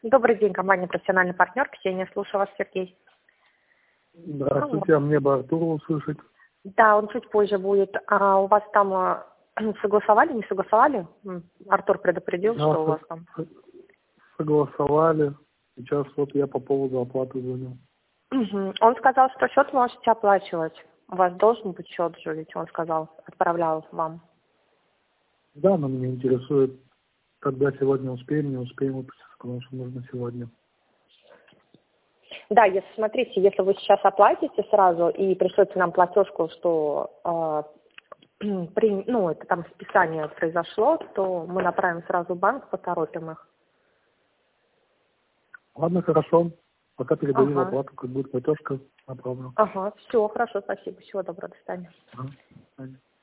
Добрый день, компания «Профессиональный партнер». Ксения, слушаю вас, Сергей. Здравствуйте, а мне бы Артура услышать. Да, он чуть позже будет. А у вас там согласовали, не согласовали? Артур предупредил, Да, что у вас там. согласовали. Сейчас вот я по поводу оплаты звоню. Угу. Он сказал, что счет можете оплачивать. У вас должен быть счет же, ведь он сказал, отправлял вам. Да, но меня интересует, когда сегодня успеем, не успеем выпуститься, потому что нужно сегодня. Да, если смотрите, если вы сейчас оплатите сразу и пришлете нам платежку, что это там списание произошло, то мы направим сразу в банк, поторопим их. Ладно, хорошо. Пока передаю Ага. оплату, как будет платежка, направлю. Ага, все, хорошо, спасибо. Всего доброго, до свидания. Ага.